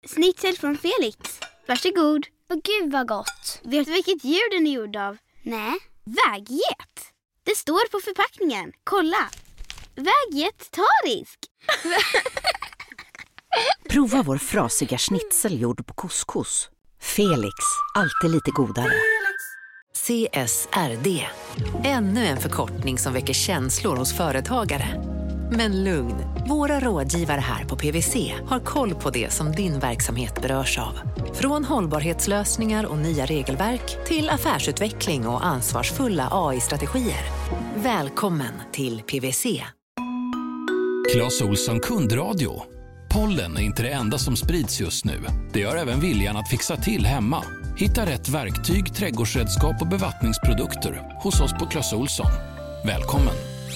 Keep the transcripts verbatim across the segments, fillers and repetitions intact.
Snitsel från Felix. Varsågod. Åh gud vad gott. Vet du vilket djur den är gjord av? Nej. Vägget. Det står på förpackningen. Kolla. Väggetarisk. Prova vår frasiga schnitzel gjord på couscous. Felix, alltid lite godare. C S R D. Ännu en förkortning som väcker känslor hos företagare. Men lugn, våra rådgivare här på P W C har koll på det som din verksamhet berörs av. Från hållbarhetslösningar och nya regelverk till affärsutveckling och ansvarsfulla A I-strategier. Välkommen till P W C. Clas Ohlson kundradio. Pollen är inte det enda som sprids just nu. Det gör även viljan att fixa till hemma. Hitta rätt verktyg, trädgårdsredskap och bevattningsprodukter hos oss på Clas Ohlson. Välkommen!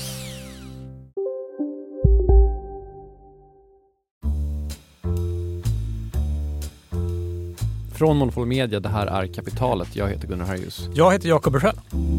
Från Monopol Media, det här är Kapitalet. Jag heter Gunnar Harjus. Jag heter Jakob Bursell.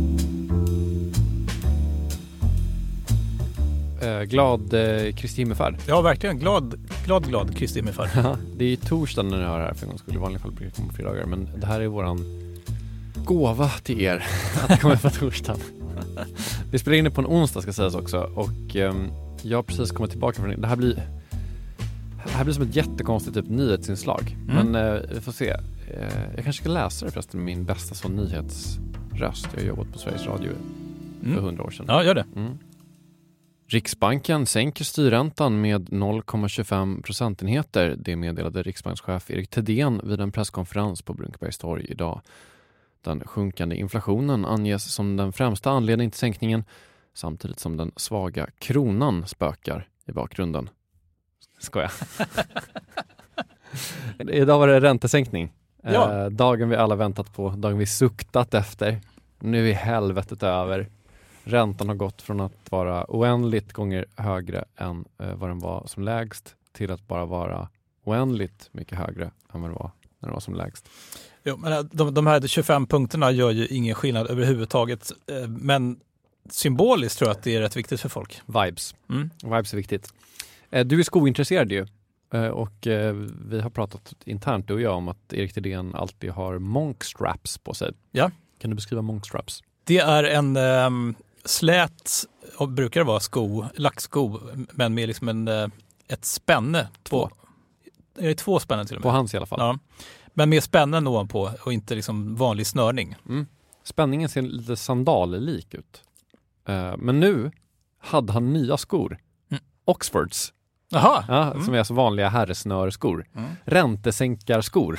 Eh, glad eh, Kristi himmelfärd. Ja, verkligen. Glad, glad, glad Kristi himmelfärd. Det är ju torsdag när ni hör det här, för en gång skulle i vanliga fall brukar komma på fredagar. Men det här är våran gåva till er att det kommer på torsdagen. Vi spelar in det på en onsdag ska sägas också. Och eh, jag har precis kommit tillbaka från det. Det här blir... Det här blir som ett jättekonstigt typ nyhetsinslag. Mm. Men eh, vi får se. Eh, jag kanske ska läsa det förresten med min bästa sån nyhetsröst. Jag har jobbat på Sveriges Radio för hundra mm. år sedan. Ja, gör det. Mm. Riksbanken sänker styrräntan med noll komma tjugofem procentenheter. Det meddelade riksbankschef Erik Thedéen vid en presskonferens på Brunkebergstorg idag. Den sjunkande inflationen anges som den främsta anledningen till sänkningen, samtidigt som den svaga kronan spökar i bakgrunden. Skoja. Idag var det räntesänkning. Ja. Eh, dagen vi alla väntat på. Dagen vi suktat efter. Nu är helvetet över. Räntan har gått från att vara oändligt gånger högre än eh, vad den var som lägst till att bara vara oändligt mycket högre än vad det var när den var som lägst. Jo, men de, de här tjugofem punkterna gör ju ingen skillnad överhuvudtaget. Eh, men symboliskt tror jag att det är rätt viktigt för folk. Vibes. Mm. Vibes är viktigt. Du är skointresserad ju och vi har pratat internt du och jag om att Erik Thedéen alltid har monkstraps på sig. Ja. Kan du beskriva monkstraps? Det är en um, slät, och brukar det vara sko, lacksko, men med liksom en, uh, ett spänne. Två. På, är det två spännen till och med? På hans i alla fall. Ja. Men med spännen ovanpå och inte liksom vanlig snörning. Mm. Spänningen ser lite sandallik ut. Uh, men nu hade han nya skor. Mm. Oxfords. Aha. Ja, mm. som är alltså vanliga herrsnörskor. Mm. Räntesänkarskor.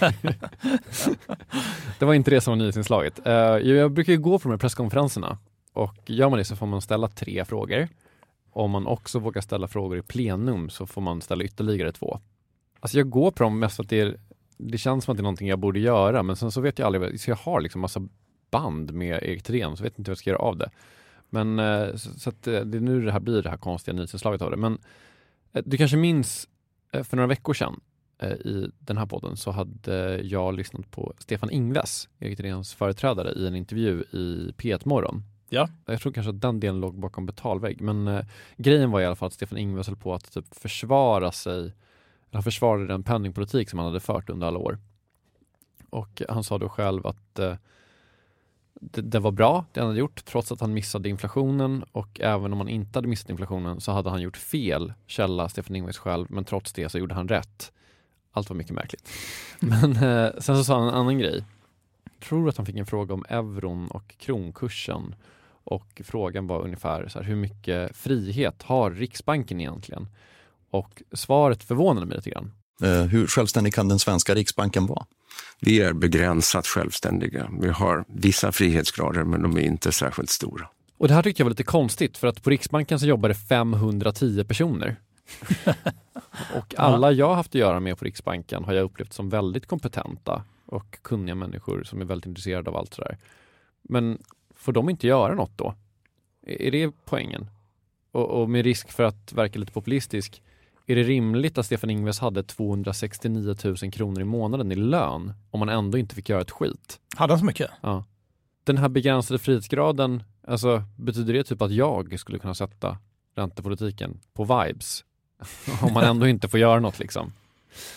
Det var inte det som var nyhetsinslaget. Uh, jag brukar ju gå på de här presskonferenserna. Och gör man det så får man ställa tre frågor. Om man också vågar ställa frågor i plenum så får man ställa ytterligare två. Alltså jag går på dem mest för att det, är, det känns som att det är någonting jag borde göra. Men sen så vet jag aldrig. Så jag har liksom massa band med Erik Thedéen så vet inte vad jag ska göra av det. Men uh, så, så att det är nu det här blir det här konstiga nyhetsinslaget av det. Men du kanske minns för några veckor sedan i den här podden så hade jag lyssnat på Stefan Ingves, Erik Thedéens företrädare, i en intervju i P ett Morgon. Ja. Jag tror kanske att den delen låg bakom betalvägg. Men eh, grejen var i alla fall att Stefan Ingves höll på att typ försvara sig, eller försvarade den penningpolitik som han hade fört under alla år. Och han sa då själv att eh, Det, det var bra, det han hade gjort, trots att han missade inflationen. Och även om han inte hade missat inflationen så hade han gjort fel, källa Stefan Ingves själv. Men trots det så gjorde han rätt. Allt var mycket märkligt. Men eh, sen så sa han en annan grej. Jag tror att han fick en fråga om euron och kronkursen. Och frågan var ungefär så här, hur mycket frihet har Riksbanken egentligen? Och svaret förvånade mig lite grann. Eh, hur självständig kan den svenska Riksbanken vara? Vi är begränsat självständiga. Vi har vissa frihetsgrader men de är inte särskilt stora. Och det här tyckte jag var lite konstigt för att på Riksbanken så jobbar det femhundratio personer. Och alla jag har haft att göra med på Riksbanken har jag upplevt som väldigt kompetenta och kunniga människor som är väldigt intresserade av allt sådär. Men får de inte göra något då? Är det poängen? Och, och med risk för att verka lite populistisk, är det rimligt att Stefan Ingves hade tvåhundrasextionio tusen kronor i månaden i lön om man ändå inte fick göra ett skit? Hade han så mycket? Ja. Den här begränsade frihetsgraden, alltså betyder det typ att jag skulle kunna sätta räntepolitiken på vibes om man ändå inte får göra något liksom?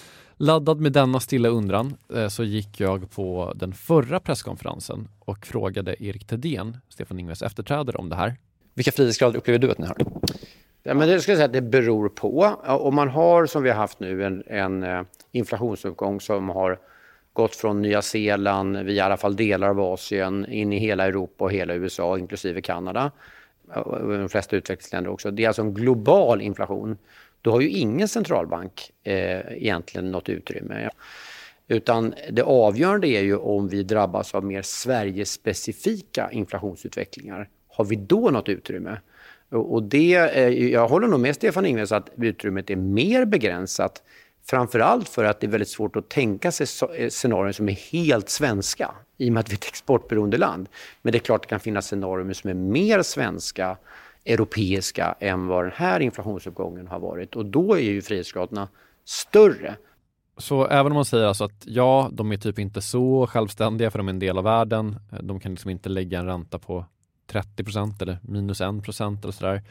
Laddad med denna stilla undran eh, så gick jag på den förra presskonferensen och frågade Erik Thedéen, Stefan Ingves efterträdare, om det här. Vilka frihetsgrader upplever du att ni har? Ja, men det ska jag säga att det beror på. Om man har, som vi har haft nu, en, en uh, inflationsuppgång som har gått från Nya Zeeland via i alla fall delar av Asien in i hela Europa och hela U S A, inklusive Kanada och de flesta utvecklingsländer också. Det är alltså en global inflation. Då har ju ingen centralbank eh, egentligen något utrymme. Utan det avgörande är ju om vi drabbas av mer Sverige-specifika inflationsutvecklingar. Har vi då något utrymme? Och det, jag håller nog med Stefan Ingves att utrymmet är mer begränsat. Framförallt för att det är väldigt svårt att tänka sig scenarier som är helt svenska. I och med att vi är ett exportberoende land. Men det är klart att det kan finnas scenarier som är mer svenska, europeiska än vad den här inflationsuppgången har varit. Och då är ju frihetsgraderna större. Så även om man säger alltså att ja, de är typ inte så självständiga för de är en del av världen. De kan liksom inte lägga en ränta på trettio procent eller minus en procent eller sådär.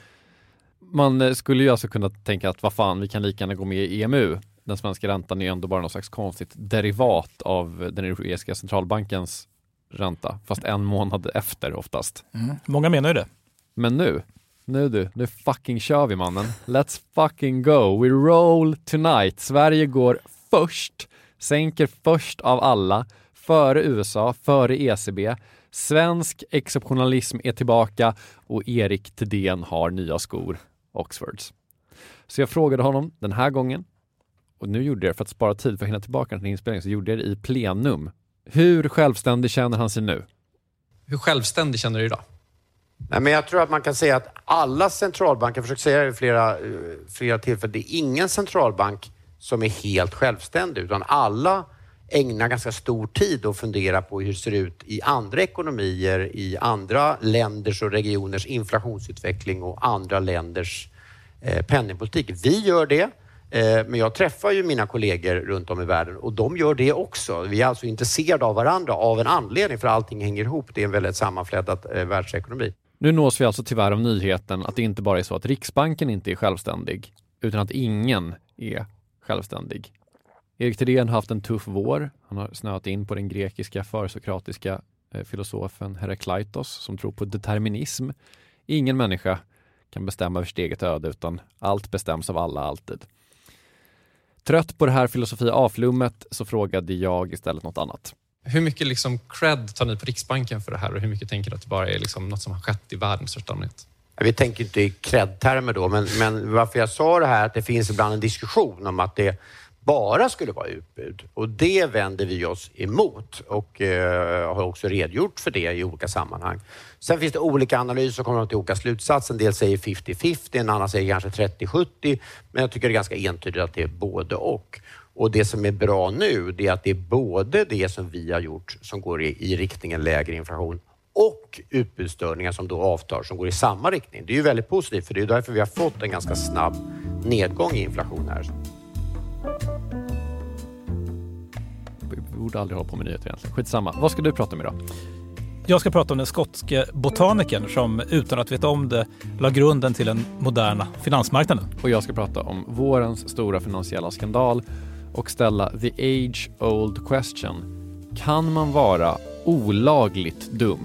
Man skulle ju alltså kunna tänka att vad fan, vi kan lika gärna gå med i E M U. Den svenska räntan är ändå bara någon slags konstigt derivat av den europeiska centralbankens ränta. Fast en månad efter oftast. Mm. Många menar ju det. Men nu, nu du, nu fucking kör vi mannen. Let's fucking go. We roll tonight. Sverige går först, sänker först av alla. Före U S A, före E C B. Svensk exceptionalism är tillbaka och Erik Thedéen har nya skor, Oxfords. Så jag frågade honom den här gången, och nu gjorde jag det för att spara tid för att hinna tillbaka till inspelningen, så gjorde jag det i plenum. Hur självständig känner han sig nu? Hur självständig känner du idag? Nej, men jag tror att man kan säga att alla centralbanker, jag försöker säga det i flera, flera tillfällen, det är ingen centralbank som är helt självständig, utan alla ägnar ganska stor tid att fundera på hur det ser ut i andra ekonomier, i andra länders och regioners inflationsutveckling och andra länders eh, penningpolitik. Vi gör det, eh, men jag träffar ju mina kollegor runt om i världen och de gör det också. Vi är alltså intresserade av varandra av en anledning, för allting hänger ihop. Det är en väldigt sammanflätad eh, världsekonomi. Nu nås vi alltså tyvärr av nyheten att det inte bara är så att Riksbanken inte är självständig, utan att ingen är självständig. Erik Thedéen har haft en tuff vår. Han har snöat in på den grekiska försokratiska eh, filosofen Herakleitos som tror på determinism. Ingen människa kan bestämma över sitt eget öde, utan allt bestäms av alla alltid. Trött på det här filosofi A-flummet så frågade jag istället något annat. Hur mycket liksom cred tar ni på Riksbanken för det här och hur mycket tänker du att det bara är liksom något som har skett i världens största allmänhet? Vi tänker inte i cred-termer då, men, men varför jag sa det här, att det finns ibland en diskussion om att det bara skulle vara utbud. Och det vänder vi oss emot och eh, har också redogjort för det i olika sammanhang. Sen finns det olika analyser som kommer till olika slutsatser. En del säger femtio femtio, en annan säger kanske trettio sjuttio. Men jag tycker det är ganska entydigt att det är både och. Och det som är bra nu, det är att det är både det som vi har gjort som går i, i riktningen lägre inflation och utbudsstörningar som då avtar som går i samma riktning. Det är ju väldigt positivt, för det är därför vi har fått en ganska snabb nedgång i inflation här. Vi borde aldrig hålla på med nyheter egentligen. Skitsamma. Vad ska du prata om idag? Jag ska prata om den skotske botanikern som utan att veta om det la grunden till den moderna finansmarknaden. Och jag ska prata om vårens stora finansiella skandal och ställa the age-old question. Kan man vara olagligt dum?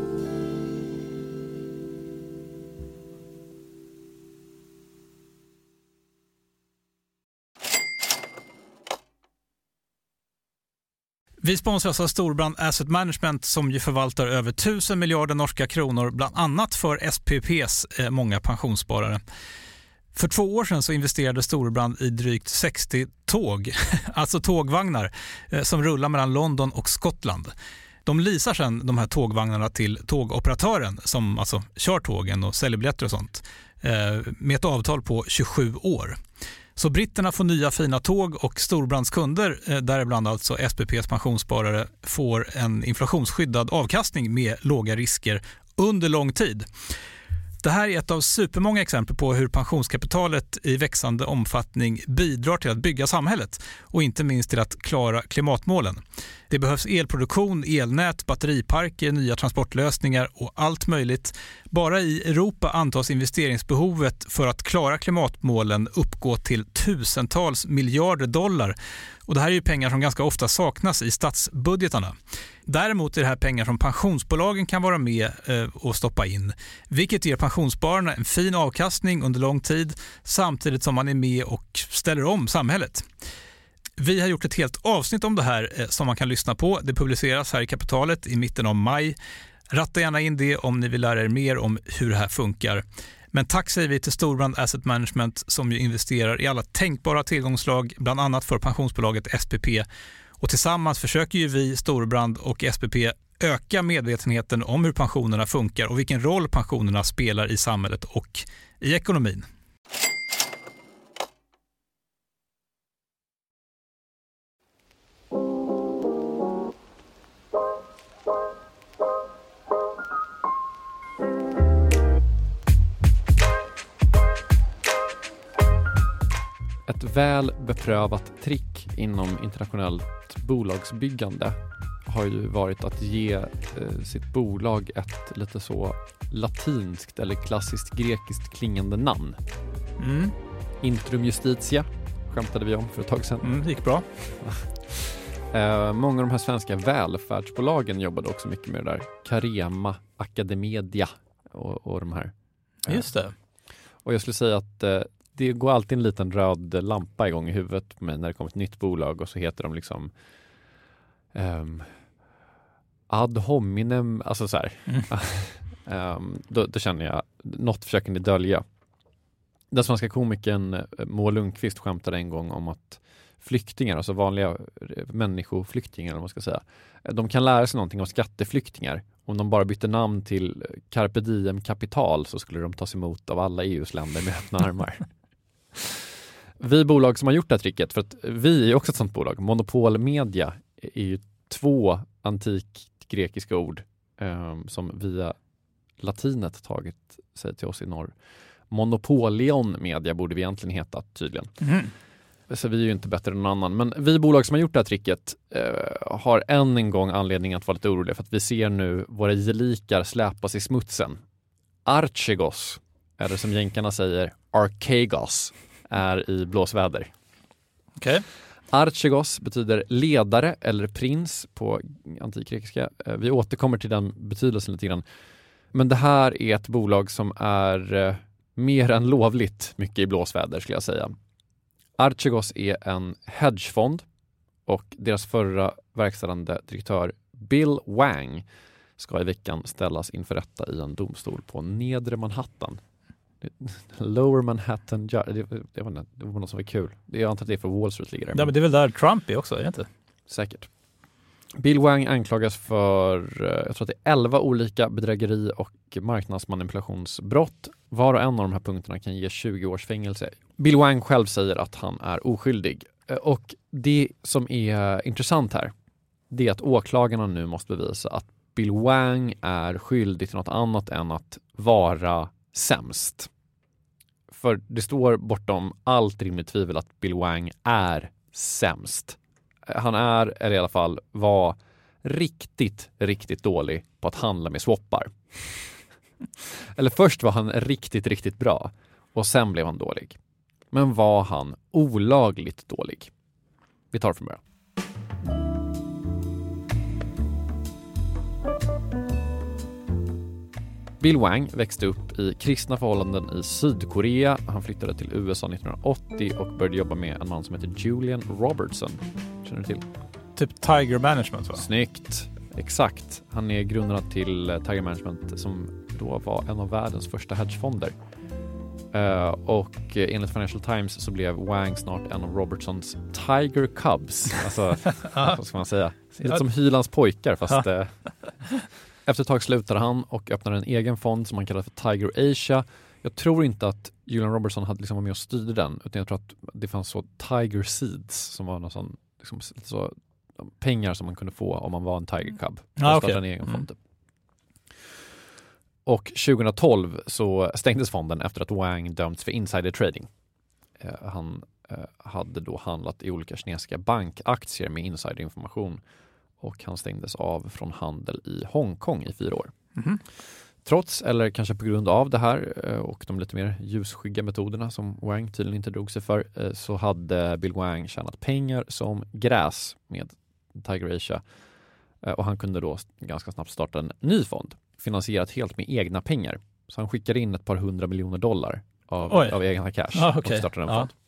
Vi sponsras av Storebrand Asset Management som ju förvaltar över tusen miljarder norska kronor, bland annat för S P P:s eh, många pensionssparare. För två år sedan så investerade Storebrand i drygt sextio tåg, alltså tågvagnar, eh, som rullar mellan London och Skottland. De leasar sedan de här tågvagnarna till tågoperatören som alltså kör tågen och säljer biljetter och sånt eh, med ett avtal på tjugosju år. Så britterna får nya fina tåg och Storebrands kunder, eh, däribland alltså S P P:s pensionssparare, får en inflationsskyddad avkastning med låga risker under lång tid. Det här är ett av supermånga exempel på hur pensionskapitalet i växande omfattning bidrar till att bygga samhället och inte minst till att klara klimatmålen. Det behövs elproduktion, elnät, batteriparker, nya transportlösningar och allt möjligt. Bara i Europa antas investeringsbehovet för att klara klimatmålen uppgå till tusentals miljarder dollar. Och det här är ju pengar som ganska ofta saknas i statsbudgetarna. Däremot är det här pengar som pensionsbolagen kan vara med och stoppa in, vilket ger pensionsspararna en fin avkastning under lång tid samtidigt som man är med och ställer om samhället. Vi har gjort ett helt avsnitt om det här som man kan lyssna på. Det publiceras här i Kapitalet i mitten av maj. Ratta gärna in det om ni vill lära er mer om hur det här funkar. Men tack säger vi till Storbrand Asset Management som ju investerar i alla tänkbara tillgångslag, bland annat för pensionsbolaget S P P. Och tillsammans försöker ju vi, Storbrand och S P P, öka medvetenheten om hur pensionerna funkar och vilken roll pensionerna spelar i samhället och i ekonomin. Ett väl beprövat trick inom internationellt bolagsbyggande har ju varit att ge eh, sitt bolag ett lite så latinskt eller klassiskt grekiskt klingande namn. Mm. Intrum Justitia skämtade vi om för ett tag sedan. Mm, det gick bra. eh, många av de här svenska välfärdsbolagen jobbade också mycket med det där. Carema, Academedia och, och de här. Eh. Just det. Och jag skulle säga att eh, det går alltid en liten röd lampa igång i huvudet på mig när det kommer ett nytt bolag och så heter de liksom um, ad hominem, alltså så här. Mm. um, då, då känner jag, något försöker ni dölja. Den svenska komikern Moa Lundqvist skämtade en gång om att flyktingar, alltså vanliga människoflyktingar eller vad man ska säga, de kan lära sig någonting av skatteflyktingar. Om de bara bytte namn till Carpe Diem Kapital så skulle de tas emot av alla E U:s länder med öppna armar. Vi bolag som har gjort det här tricket, för att vi är också ett sånt bolag. Monopol Media är ju två antikt grekiska ord um, som via latinet tagit sig till oss i norr. Monopolion Media borde vi egentligen heta tydligen. Mm. Så vi är ju inte bättre än någon annan. Men vi bolag som har gjort det här tricket eh, har än en gång anledning att vara lite oroliga för att vi ser nu våra gelikar släpas i smutsen. Archegos, eller som jänkarna säger, Archegos, är i blåsväder. Okay. Archegos betyder ledare eller prins på antikgrekiska. Eh, vi återkommer till den betydelsen lite grann. Men det här är ett bolag som är eh, mer än lovligt mycket i blåsväder skulle jag säga. Archegos är en hedgefond och deras förra verkställande direktör Bill Wang ska i veckan ställas inför rätta i en domstol på nedre Manhattan. Lower Manhattan, ja, det, det, var, det var något som var kul. Jag antar att det är för Wall Street ligger där. Ja, men det är väl där Trump är också, är det inte? Säkert. Bill Wang anklagas för, jag tror att det är elva olika bedrägeri- och marknadsmanipulationsbrott. Var och en av de här punkterna kan ge tjugo års fängelse. Bill Wang själv säger att han är oskyldig. Och det som är intressant här, det är att åklagarna nu måste bevisa att Bill Wang är skyldig till något annat än att vara sämst. För det står bortom allt rimligt tvivel att Bill Wang är sämst. Han är, eller i alla fall var, riktigt, riktigt dålig på att handla med swappar. Eller först var han riktigt, riktigt bra och sen blev han dålig. Men var han olagligt dålig? Vi tar det från början. Bill Wang växte upp i kristna förhållanden i Sydkorea. Han flyttade till U S A nittonhundraåttio och började jobba med en man som heter Julian Robertson. Känner du till? Typ Tiger Management, va? Snyggt. Exakt. Han är grundarna till Tiger Management som då var en av världens första hedgefonder. Uh, och enligt Financial Times så blev Wang snart en av Robertsons Tiger Cubs. Alltså, vad ska man säga? Lite som Hylands pojkar, fast... uh, efter ett tag slutade han och öppnade en egen fond som han kallade för Tiger Asia. Jag tror inte att Julian Robertson hade liksom varit med och styrde den, utan jag tror att det fanns så Tiger Seeds som var någon sån, liksom, så, pengar som man kunde få om man var en Tiger Cub. Ah, okay. En egen fond. Mm. Och tjugohundratolv så stängdes fonden efter att Wang dömts för insider trading. Eh, han eh, hade då handlat i olika kinesiska bankaktier med insiderinformation. och han stängdes av från handel i Hongkong i fyra år. Mm. Trots, eller kanske på grund av det här och de lite mer ljusskygga metoderna som Wang tydligen inte drog sig för, så hade Bill Wang tjänat pengar som gräs med Tiger Asia. Och han kunde då ganska snabbt starta en ny fond, finansierat helt med egna pengar. Så han skickade in ett par hundra miljoner dollar av, av egna cash ah, okay. och startade en ja. fond.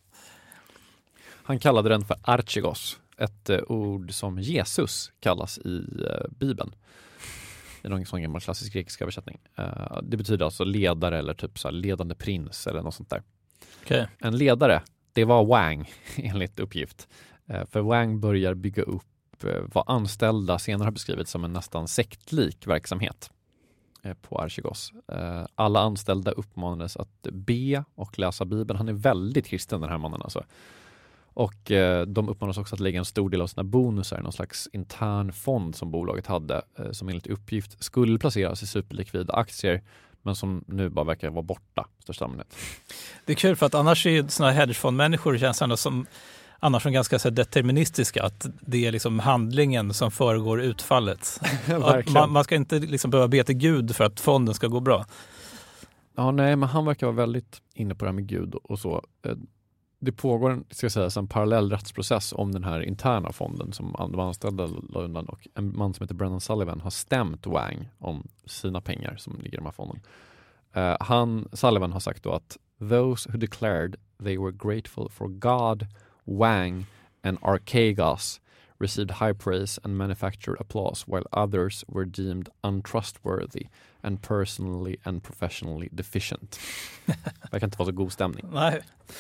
Han kallade den för Archegos, ett uh, ord som Jesus kallas i uh, Bibeln. Det är någon sån gammal klassisk grekisk översättning. Uh, det betyder alltså ledare eller typ så här ledande prins eller något sånt där. Okay. En ledare, det var Wang enligt uppgift. Uh, för Wang börjar bygga upp uh, vad anställda senare har beskrivit som en nästan sektlik verksamhet uh, på Archegos. Uh, alla anställda uppmanades att be och läsa Bibeln. Han är väldigt kristen, den här mannen alltså. Och eh, de uppmanas också att lägga en stor del av sina bonusar i någon slags intern fond som bolaget hade eh, som enligt uppgift skulle placeras i superlikvida aktier men som nu bara verkar vara borta i största allmänhet. Det är kul för att annars är såna här hedgefondmänniskor känns ändå som annars som ganska så deterministiska, att det är liksom handlingen som föregår utfallet. man, man ska inte liksom behöva be till Gud för att fonden ska gå bra. Ja, nej, men han verkar vara väldigt inne på det här med Gud och så. Det pågår en, ska jag säga, en parallell rättsprocess om den här interna fonden som de anställda la undan, och en man som heter Brennan Sullivan har stämt Wang om sina pengar som ligger i de här fonden. Uh, han, Sullivan har sagt då att those who declared they were grateful for God, Wang and Archegos received high praise and manufactured applause while others were deemed untrustworthy and personally and professionally deficient. Det kan inte vara så god stämning. Nej.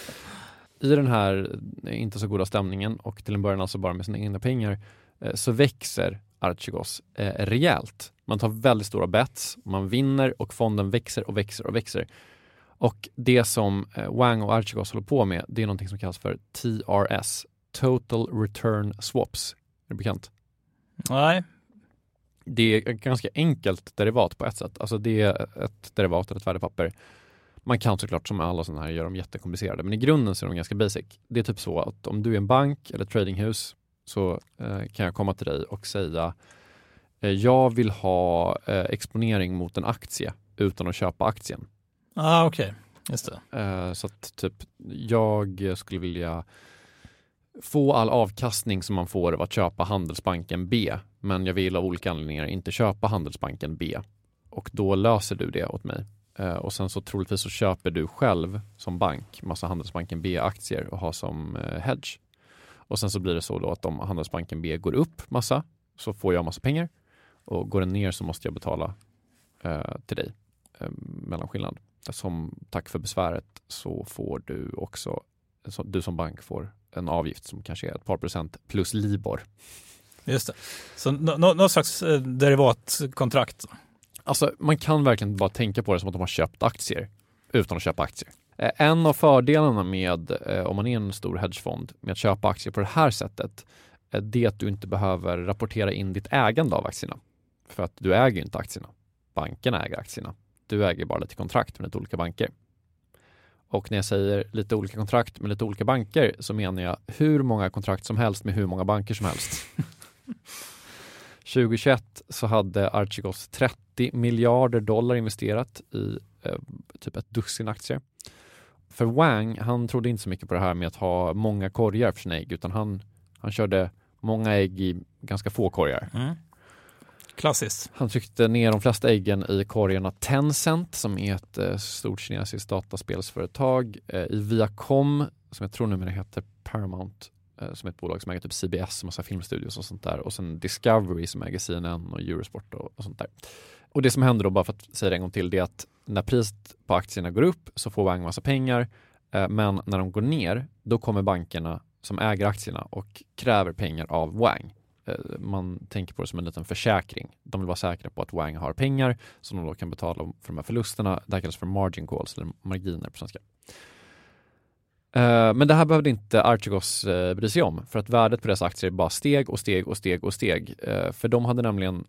I den här inte så goda stämningen och till en början alltså bara med sina egna pengar så växer Archegos eh, rejält. Man tar väldigt stora bets, man vinner och fonden växer och växer och växer. Och det som eh, Wang och Archegos håller på med, det är någonting som kallas för T R S, Total Return Swaps. Är det bekant? Nej. Det är ett ganska enkelt derivat på ett sätt. Alltså det är ett derivat eller ett värdepapper. Man kan såklart som alla sådana här göra dem jättekomplicerade, men i grunden så är de ganska basic. Det är typ så att om du är en bank eller tradinghus så eh, kan jag komma till dig och säga eh, jag vill ha eh, exponering mot en aktie utan att köpa aktien. Ah, okej. Okay. Just det. Eh, så att typ jag skulle vilja få all avkastning som man får av att köpa Handelsbanken B, men jag vill av olika anledningar inte köpa Handelsbanken B. Och då löser du det åt mig. Uh, och sen så troligtvis så köper du själv som bank massa Handelsbanken B-aktier och har som uh, hedge. Och sen så blir det så då att om Handelsbanken B går upp massa så får jag massa pengar. Och går den ner så måste jag betala uh, till dig uh, mellanskillnad. Som tack för besväret så får du också, så, du som bank får en avgift som kanske är ett par procent plus Libor. Just det. Så no, no, någon slags eh, derivatkontrakt. Alltså man kan verkligen bara tänka på det som att de har köpt aktier utan att köpa aktier. En av fördelarna med, om man är en stor hedgefond, med att köpa aktier på det här sättet, det är att du inte behöver rapportera in ditt ägande av aktierna. För att du äger ju inte aktierna. Bankerna äger aktierna. Du äger bara lite kontrakt med lite olika banker. Och när jag säger lite olika kontrakt med lite olika banker så menar jag hur många kontrakt som helst med hur många banker som helst. tjugohundratjugoett så hade Archegos trettio miljarder dollar investerat i eh, typ ett dussin aktier. För Wang, han trodde inte så mycket på det här med att ha många korgar för sina ägg, utan han, han körde många ägg i ganska få korgar. Mm. Klassiskt. Han tryckte ner de flesta äggen i korgarna Tencent som är ett eh, stort kinesiskt dataspelsföretag, eh, i Viacom som jag tror numera heter Paramount, som är ett bolag som äger typ C B S, massa filmstudios och sånt där, och sen Discovery som äger C N N och Eurosport och, och sånt där. Och det som händer då, bara för att säga det en gång till, det är att när priset på aktierna går upp så får Wang massa pengar, eh, men när de går ner då kommer bankerna som äger aktierna och kräver pengar av Wang. Eh, man tänker på det som en liten försäkring. De vill vara säkra på att Wang har pengar som de då kan betala för de här förlusterna. Det här kallas för margin calls, eller marginer på svenska. Men det här behövde inte Archegos bry sig om, för att värdet på deras aktier bara steg och steg och steg och steg. För de hade nämligen,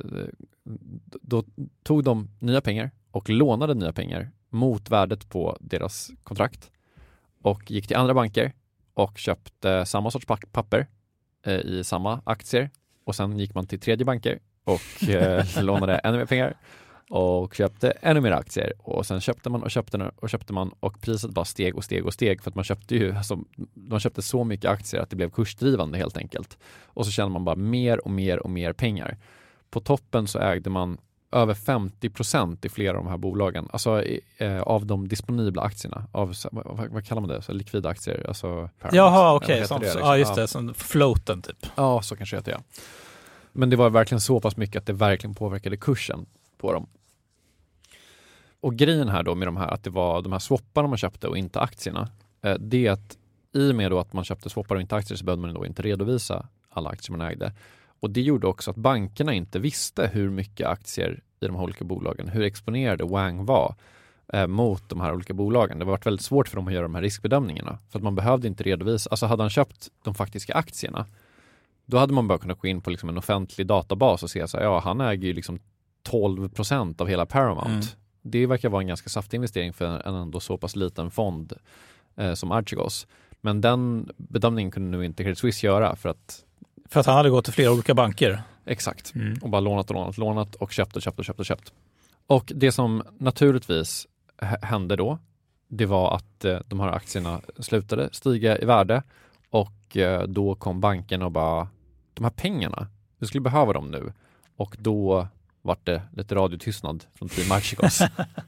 då tog de nya pengar och lånade nya pengar mot värdet på deras kontrakt och gick till andra banker och köpte samma sorts papper i samma aktier Och sen gick man till tredje banker och eh, lånade ännu mer pengar och köpte ännu mer aktier. Och sen köpte man och köpte och köpte man och priset bara steg och steg och steg för att man köpte ju, alltså, man köpte så mycket aktier att det blev kursdrivande helt enkelt. Och så tjänade man bara mer och mer och mer pengar. På toppen så ägde man över femtio procent i flera av de här bolagen. Alltså eh, av de disponibla aktierna. Av, vad, vad kallar man det? Så likvida aktier. Alltså, Jaha, okej. Okay. Liksom. Ja, just det. Som floaten typ. Ja, så kanske heter jag. Men det var verkligen så pass mycket att det verkligen påverkade kursen på dem. Och grejen här då med de här, att det var de här swapparna man köpte och inte aktierna. Eh, det är att i och med då att man köpte swappar och inte aktier så behövde man då inte redovisa alla aktier man ägde. Och det gjorde också att bankerna inte visste hur mycket aktier i de här olika bolagen, hur exponerade Wang var eh, mot de här olika bolagen. Det var varit väldigt svårt för dem att göra de här riskbedömningarna. För att man behövde inte redovisa. Alltså hade han köpt de faktiska aktierna, då hade man bara kunnat gå in på liksom en offentlig databas och se så här, ja, han äger ju liksom tolv procent av hela Paramount. Mm. Det verkar vara en ganska saftig investering för en ändå så pass liten fond eh, som Archegos. Men den bedömningen kunde nu inte Credit Suisse göra för att För att han hade gått till flera olika banker. Exakt. Mm. Och bara lånat och lånat, lånat och köpt och köpt och köpt och köpt. Och det som naturligtvis hände då, det var att eh, de här aktierna slutade stiga i värde och eh, då kom banken och bara, de här pengarna, vi skulle behöva dem nu. Och då var det lite radiotystnad från Team Archegos.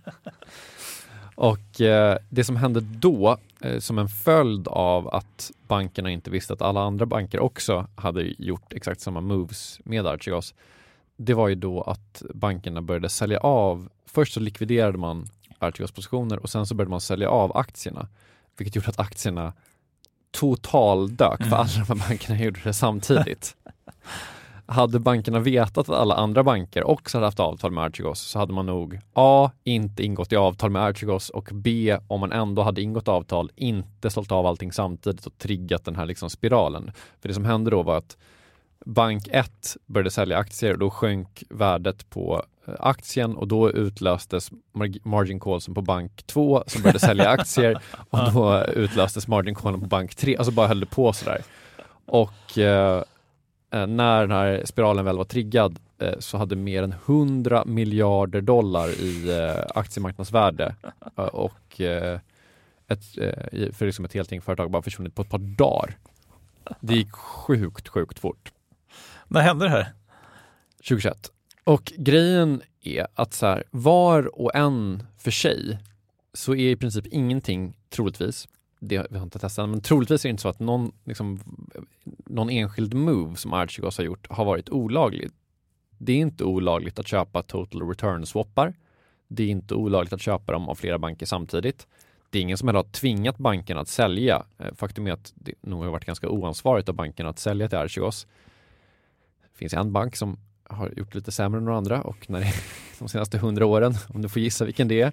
Och eh, det som hände då, eh, som en följd av att bankerna inte visste att alla andra banker också hade gjort exakt samma moves med Archegos, det var ju då att bankerna började sälja av. Först så likviderade man Archegos positioner och sen så började man sälja av aktierna, vilket gjorde att aktierna totaldök för alla de här bankerna gjorde det samtidigt. Hade bankerna vetat att alla andra banker också hade haft avtal med Archegos så hade man nog A, inte ingått i avtal med Archegos och B, om man ändå hade ingått avtal, inte sålt av allting samtidigt och triggat den här liksom spiralen. För det som hände då var att bank ett började sälja aktier och då sjönk värdet på aktien och då utlöstes margin callsen på bank två som började sälja aktier och då utlöstes margin callen på bank tre. Alltså bara höll det på sådär. Och eh, när den här spiralen väl var triggad eh, så hade mer än hundra miljarder dollar i eh, aktiemarknadsvärde eh, och eh, ett, eh, för liksom ett helt gäng företag bara försvunnit på ett par dagar. Det gick sjukt, sjukt fort. När hände det här? tjugohundratjugoett. Och grejen är att så här, var och en för sig så är i princip ingenting troligtvis. Det vi har inte testat, men troligtvis är det inte så att någon, liksom, någon enskild move som Archegos har gjort har varit olaglig. Det är inte olagligt att köpa total return swappar. Det är inte olagligt att köpa dem av flera banker samtidigt. Det är ingen som har tvingat banken att sälja. Faktum är att det nog har varit ganska oansvarigt av banken att sälja till Archegos. Det finns en bank som har gjort lite sämre än några andra och när det är de senaste hundra åren, om du får gissa vilken det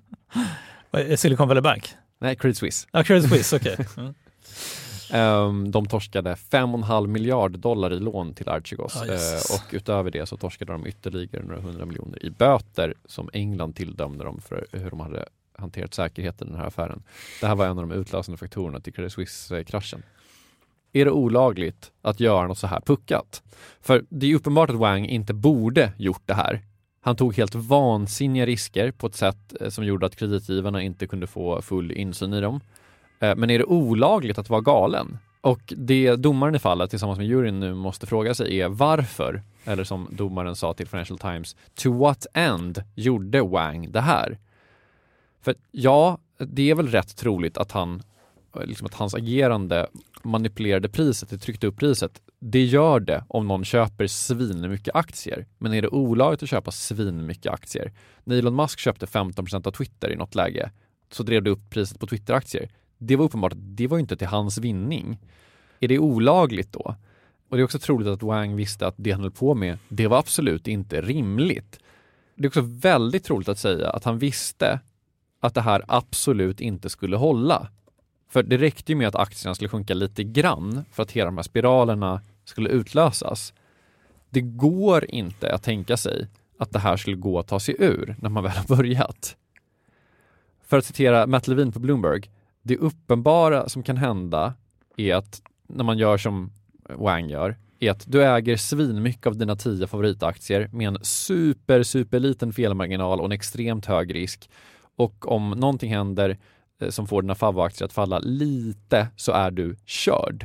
är. Silicon Valley Bank? Nej, Credit Suisse. Ja, Credit Suisse, okej. Okay. Mm. um, de torskade fem och en halv miljard dollar i lån till Archegos. Oh, yes. uh, och utöver det så torskade de ytterligare några hundra miljoner i böter som England tilldömde dem för hur de hade hanterat säkerheten i den här affären. Det här var en av de utlösande faktorerna till Credit Suisse-kraschen. Är det olagligt att göra något så här puckat? För det är uppenbart att Wang inte borde gjort det här. Han tog helt vansinniga risker på ett sätt som gjorde att kreditgivarna inte kunde få full insyn i dem. Men är det olagligt att vara galen? Och det domaren i fallet tillsammans med juryn nu måste fråga sig är varför, eller som domaren sa till Financial Times, to what end gjorde Wang det här? För ja, det är väl rätt troligt att han liksom att hans agerande manipulerade priset, det tryckte upp priset. Det gör det om någon köper svin mycket aktier. Men är det olagligt att köpa svin mycket aktier? När Elon Musk köpte femton procent av Twitter i något läge så drev det upp priset på Twitter-aktier. Det var uppenbart att det var inte till hans vinning. Är det olagligt då? Och det är också troligt att Wang visste att det han höll på med, det var absolut inte rimligt. Det är också väldigt troligt att säga att han visste att det här absolut inte skulle hålla. För det räckte ju med att aktierna skulle sjunka lite grann för att hela de här spiralerna skulle utlösas. Det går inte att tänka sig att det här skulle gå att ta sig ur när man väl har börjat. För att citera Matt Levine på Bloomberg, det uppenbara som kan hända är att när man gör som Wang gör, är att du äger svinmycket av dina tio favoritaktier med en super, super liten felmarginal och en extremt hög risk. Och om någonting händer som får dina favoraktier att falla lite så är du körd.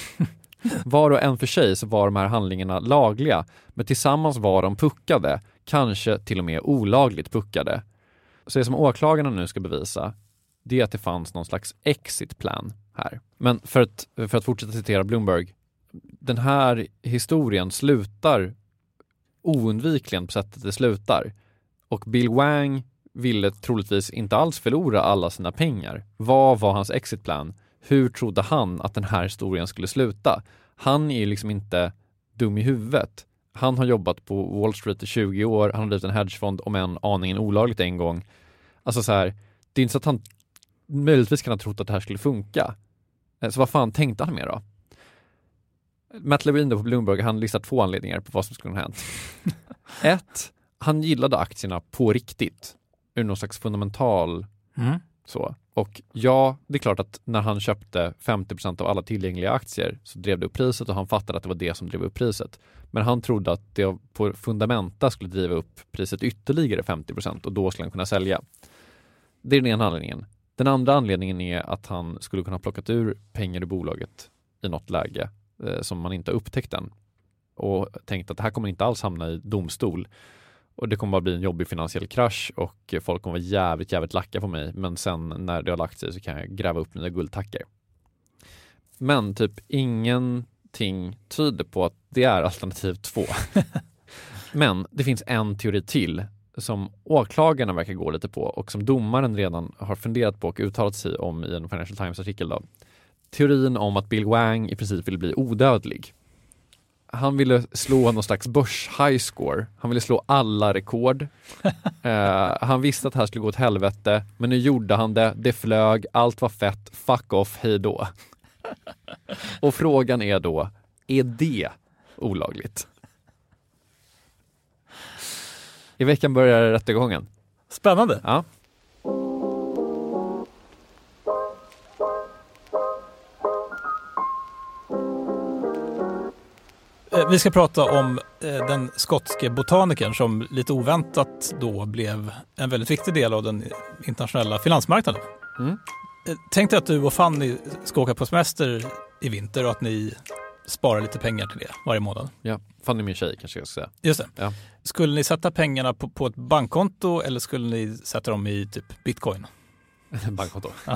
Var och en för sig så var de här handlingarna lagliga, men tillsammans var de puckade, kanske till och med olagligt puckade. Så det som åklagarna nu ska bevisa, det är att det fanns någon slags exit plan här. Men för att, för att fortsätta citera Bloomberg, den här historien slutar oundvikligen på sättet det slutar. Och Bill Wang ville troligtvis inte alls förlora alla sina pengar. Vad var hans exit plan? Hur trodde han att den här historien skulle sluta? Han är ju liksom inte dum i huvudet. Han har jobbat på Wall Street i tjugo år. Han har blivit en hedgefond om en aningen olagligt en gång. Alltså så här, det är inte så att han möjligtvis kan ha trott att det här skulle funka. Så vad fan tänkte han med då? Matt Levine på Bloomberg, han listar två anledningar på vad som skulle ha hänt. Ett, han gillade aktierna på riktigt. Ur någon slags fundamental mm. så. Och ja, det är klart att när han köpte femtio procent av alla tillgängliga aktier så drev det upp priset och han fattade att det var det som drev upp priset. Men han trodde att det på fundamenta skulle driva upp priset ytterligare femtio procent och då skulle han kunna sälja. Det är den ena anledningen. Den andra anledningen är att han skulle kunna plockat ur pengar i bolaget i något läge eh, som man inte upptäckt än. Och tänkt att det här kommer inte alls hamna i domstol. Och det kommer bara bli en jobbig finansiell krasch och folk kommer vara jävligt, jävligt lacka på mig. Men sen när det har lagt sig så kan jag gräva upp mina guldtackor. Men typ ingenting tyder på att det är alternativ två. Men det finns en teori till som åklagarna verkar gå lite på och som domaren redan har funderat på och uttalat sig om i en Financial Times-artikel då. Teorin om att Bill Wang i princip ville bli odödlig. Han ville slå någon slags börs-high-score. Han ville slå alla rekord. uh, han visste att det här skulle gå åt helvete. Men nu gjorde han det. Det flög. Allt var fett. Fuck off. Hej då. Och frågan är då, är det olagligt? I veckan börjar rättegången. Spännande. Ja. Vi ska prata om den skotske botanikern som lite oväntat då blev en väldigt viktig del av den internationella finansmarknaden. Mm. Tänk dig att du och Fanny ska åka på semester i vinter och att ni sparar lite pengar till det varje månad. Ja, Fanny min tjej kanske jag ska säga. Just det. Ja. Skulle ni sätta pengarna på, på ett bankkonto eller skulle ni sätta dem i typ bitcoin? Bankkonto. Ja.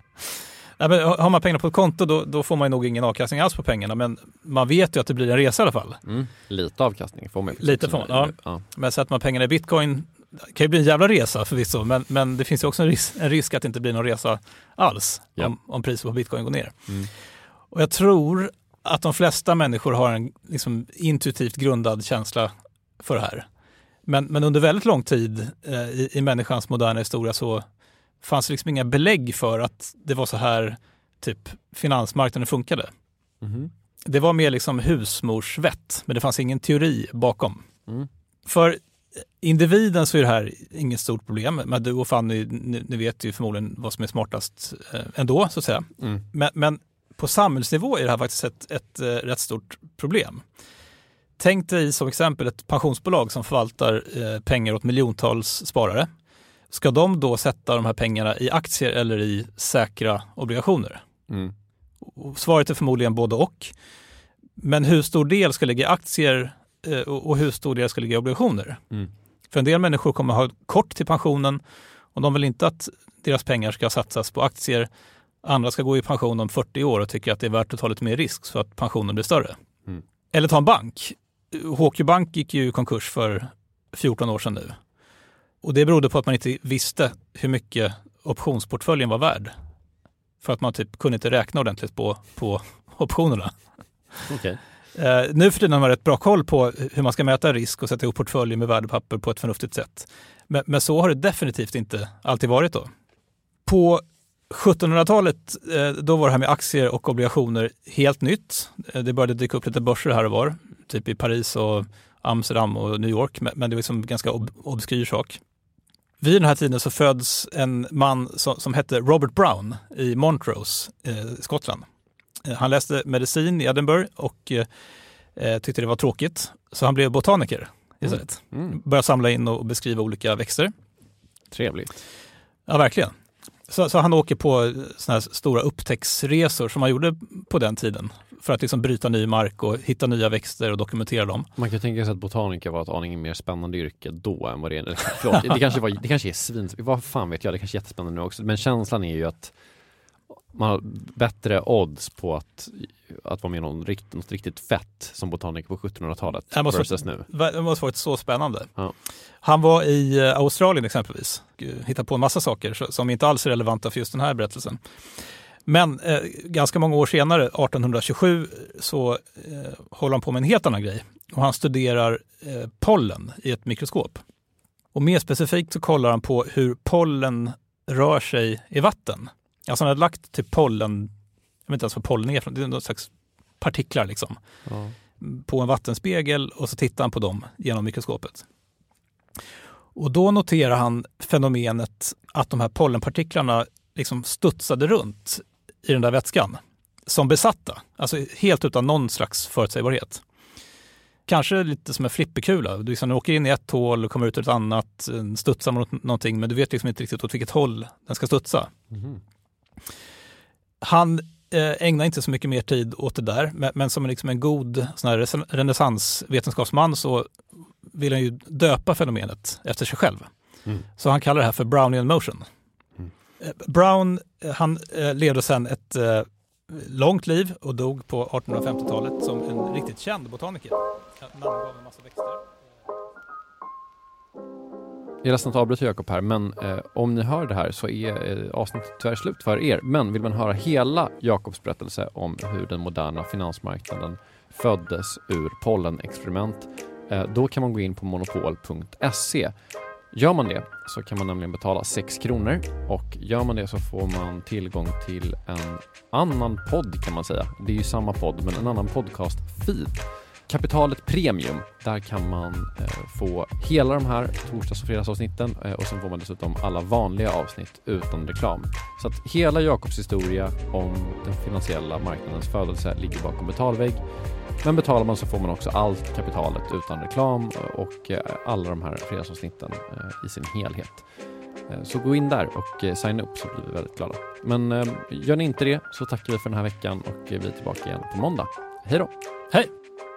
Nej, men har man pengarna på ett konto då, då får man nog ingen avkastning alls på pengarna, men man vet ju att det blir en resa i alla fall. Mm. Lite avkastning får man. Lite får man, ja. ja. Men sätter man pengarna i bitcoin kan ju bli en jävla resa förvisso, men, men det finns ju också en risk, en risk att det inte blir någon resa alls ja. om, om priset på bitcoin går ner. Mm. Och jag tror att de flesta människor har en liksom, intuitivt grundad känsla för det här. Men, men under väldigt lång tid eh, i, i människans moderna historia så fanns det liksom inga belägg för att det var så här typ finansmarknaden funkade. Mm. Det var mer liksom husmorsvett, men det fanns ingen teori bakom. Mm. För individen så är det här inget stort problem. Men du och Fanny, ni, ni vet ju förmodligen vad som är smartast eh, ändå, så att säga. Mm. Men, men på samhällsnivå är det här faktiskt ett, ett, ett rätt stort problem. Tänk dig som exempel ett pensionsbolag som förvaltar eh, pengar åt miljontals sparare. Ska de då sätta de här pengarna i aktier eller i säkra obligationer? Mm. Och svaret är förmodligen både och. Men hur stor del ska ligga i aktier eh, och hur stor del ska ligga i obligationer? Mm. För en del människor kommer ha kort till pensionen och de vill inte att deras pengar ska satsas på aktier. Andra ska gå i pension om fyrtio år och tycker att det är värt att ta lite mer risk så att pensionen blir större. Mm. Eller ta en bank. H Q Bank gick ju i konkurs för fjorton år sedan nu. Och det berodde på att man inte visste hur mycket optionsportföljen var värd. För att man typ kunde inte räkna ordentligt på, på optionerna. Okay. Eh, nu för tiden har man rätt bra koll på hur man ska mäta risk och sätta ihop portföljen med värdepapper på ett förnuftigt sätt. Men, men så har det definitivt inte alltid varit då. På sjuttonhundratalet eh, då var det här med aktier och obligationer helt nytt. Eh, det började dyka upp lite börser här och var. Typ i Paris och Amsterdam och New York. Men, men det var liksom en ganska ob- obskyr sak. Vid den här tiden så föds en man som, som hette Robert Brown i Montrose, eh, Skottland. Eh, han läste medicin i Edinburgh och eh, Eh, tyckte det var tråkigt. Så han blev botaniker istället. Mm. Mm. Började samla in och beskriva olika växter. Trevligt. Ja, verkligen. Så, så han åker på såna här stora upptäcktsresor som man gjorde på den tiden. För att liksom bryta ny mark och hitta nya växter och dokumentera dem. Man kan tänka sig att botaniker var ett aningen mer spännande yrke då än vad det är. Förlåt, det kanske, var, det kanske är svin... Vad fan vet jag, det kanske är jättespännande nu också. Men känslan är ju att man har bättre odds på att, att vara med någon rikt, något riktigt fett som botaniker på sjuttonhundratalet det måste, versus nu. Det måste varit så spännande. Ja. Han var i Australien exempelvis. Hittade på en massa saker som inte alls är relevanta för just den här berättelsen. Men eh, ganska många år senare, arton tjugosju, så eh, håller han på med en helt annan grej. Och han studerar eh, pollen i ett mikroskop. Och mer specifikt så kollar han på hur pollen rör sig i vatten. Alltså han hade lagt till pollen, jag vet inte ens vad pollen är, det är någon slags partiklar liksom. Ja. På en vattenspegel och så tittar han på dem genom mikroskopet. Och då noterar han fenomenet att de här pollenpartiklarna liksom studsade runt i den där vätskan som besatta. Alltså helt utan någon slags förutsägbarhet. Kanske lite som en flipperkula. Du liksom åker in i ett hål och kommer ut ur ett annat, studsar mot någonting, men du vet liksom inte riktigt åt vilket håll den ska studsa. Mm. Han eh, ägnar inte så mycket mer tid åt det där, men, men som liksom en god sån här renässansvetenskapsman så vill han ju döpa fenomenet efter sig själv. Mm. Så han kallar det här för Brownian motion. Mm. Brown, han eh, levde sedan ett eh, långt liv och dog på artonhundrafemtiotalet som en riktigt känd botaniker. Han namngav en massa växter. Jag är ledsen att avbryta Jakob här, men eh, om ni hör det här så är eh, avsnittet tyvärr slut för er. Men vill man höra hela Jakobs berättelse om hur den moderna finansmarknaden föddes ur pollenexperiment, eh, då kan man gå in på monopol punkt se. Gör man det så kan man nämligen betala sex kronor, och gör man det så får man tillgång till en annan podd kan man säga. Det är ju samma podd men en annan podcast-feed. Kapitalet Premium, där kan man eh, få hela de här torsdags- och fredagsavsnitten eh, och sen får man dessutom alla vanliga avsnitt utan reklam. Så att hela Jakobs historia om den finansiella marknadens födelse ligger bakom betalvägg. Men betalar man så får man också allt kapitalet utan reklam och eh, alla de här fredagsavsnitten eh, i sin helhet. Eh, så gå in där och eh, signa upp så blir vi väldigt glada. Men eh, gör ni inte det så tackar vi för den här veckan och eh, vi är tillbaka igen på måndag. Hej då! Hej!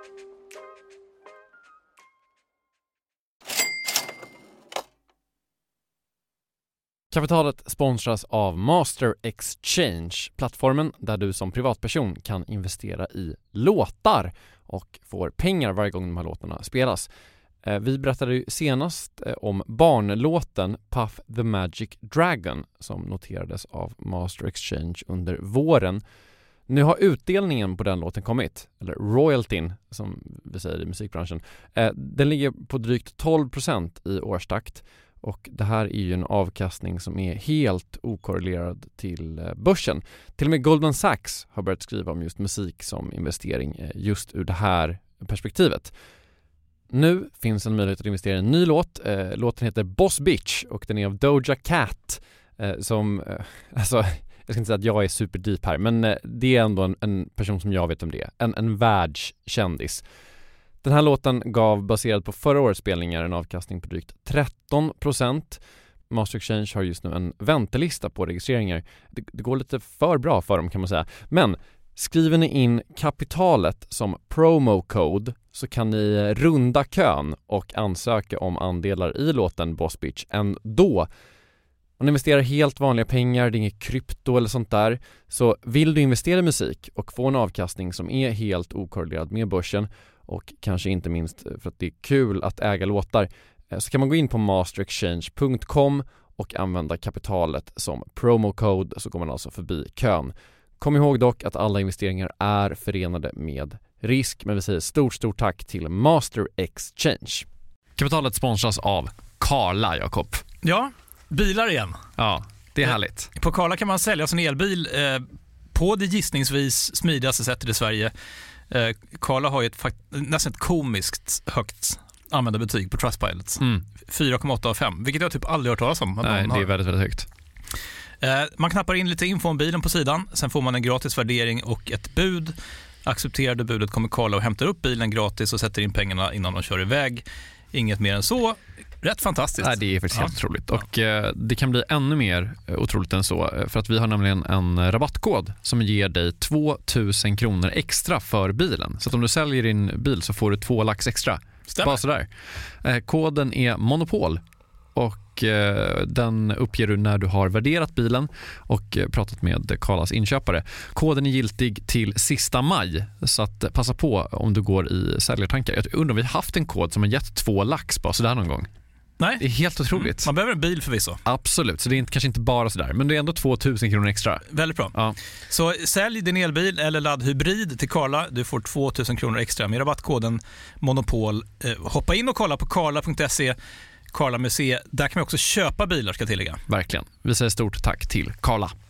Kapitalet sponsras av Master Exchange, plattformen där du som privatperson kan investera i låtar och får pengar varje gång de här låtarna spelas. Vi berättade ju senast om barnlåten Puff the Magic Dragon som noterades av Master Exchange under våren. Nu har utdelningen på den låten kommit, eller royaltyn som vi säger i musikbranschen. Den ligger på drygt tolv procent i årstakt. Och det här är ju en avkastning som är helt okorrelerad till börsen. Till och med Goldman Sachs har börjat skriva om just musik som investering just ur det här perspektivet. Nu finns en möjlighet att investera i en ny låt. Låten heter Boss Bitch och den är av Doja Cat. Som, alltså, jag ska inte säga att jag är superdeep här, men det är ändå en, en person som jag vet om det är. En, en världskändis. Den här låten gav, baserad på förra årets spelningar, en avkastning på drygt tretton procent. Master Exchange har just nu en väntelista på registreringar. Det, det går lite för bra för dem kan man säga. Men skriver ni in kapitalet som promo code så kan ni runda kön och ansöka om andelar i låten Boss Bitch ändå. Om ni investerar helt vanliga pengar, det är inget krypto eller sånt där, så vill du investera i musik och få en avkastning som är helt okorrelerad med börsen, och kanske inte minst för att det är kul att äga låtar, så kan man gå in på master exchange punkt com och använda kapitalet som promo code, så går man alltså förbi kön. Kom ihåg dock att alla investeringar är förenade med risk, men vi säger stort stort tack till Master Exchange. Kapitalet sponsras av Carla, Jakob. Ja, bilar igen. Ja, det är härligt. På Carla kan man sälja sin elbil eh, på det gissningsvis smidigaste sättet i Sverige. Eh, Carla har ju ett fakt- nästan ett komiskt högt användarbetyg på Trustpilot. Mm. fyra komma åtta av fem, vilket jag typ aldrig hört talas om. Nej, det är väldigt, väldigt högt. Eh, man knappar in lite info om bilen på sidan, sen får man en gratis värdering och ett bud. Accepterar du budet kommer Carla och hämtar upp bilen gratis och sätter in pengarna innan de kör iväg. Inget mer än så. Rätt fantastiskt. Nej, det är faktiskt ja. helt otroligt. Och eh, det kan bli ännu mer otroligt än så. För att vi har nämligen en rabattkod som ger dig två tusen kronor extra för bilen. Så att om du säljer din bil så får du två lax extra. Stämmer. Bara sådär. Eh, koden är Monopol. Och eh, den uppger du när du har värderat bilen och eh, pratat med Carlas inköpare. Koden är giltig till sista maj, så att eh, passa på om du går i säljartankar. Jag undrar om vi har haft en kod som har gett två lax bara sådär någon gång. Nej. Det är helt otroligt. Mm. Man behöver en bil förvisso. Absolut, så det är inte, kanske inte bara sådär, men det är ändå två tusen kronor extra. Väldigt bra. Ja. Så sälj din elbil eller laddhybrid till Carla. Du får två tusen kronor extra med rabattkoden Monopol. Eh, hoppa in och kolla på carla punkt se. Carla Museet. Där kan vi också köpa bilar, ska jag tillägga. Verkligen. Vi säger stort tack till Carla.